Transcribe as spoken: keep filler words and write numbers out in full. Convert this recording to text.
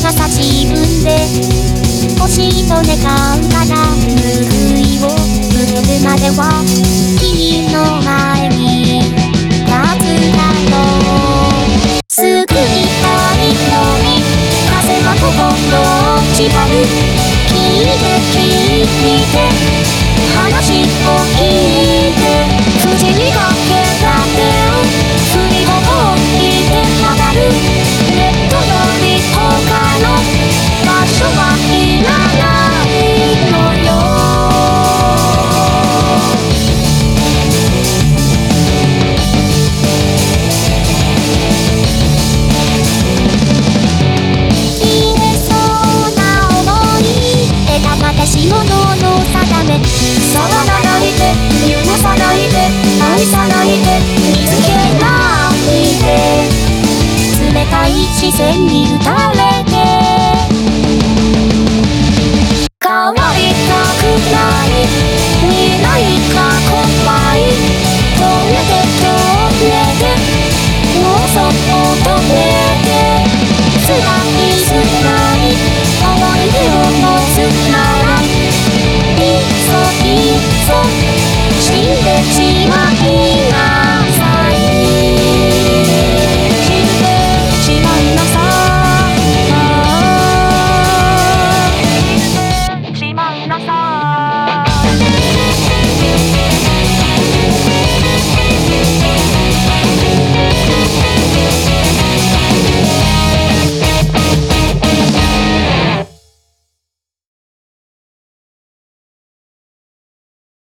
が差し踏んで星と願うから報いを受けるまでは君の前に立つだろう。救いたいのに風は心を縛る。聞いて聞いて話を聞いて口にかけた手を振りほどいて離る。ネットより他の場所はいらないのよ。言えそうな想い選ばれし者の定め。触らないで許さないで愛さないで見つけないで冷たい視線に打たれて変わりたくない未来が怖い。止めて止めてもうそっと止めて辛い辛い思い出を持つならいっそいっそ死んでしまい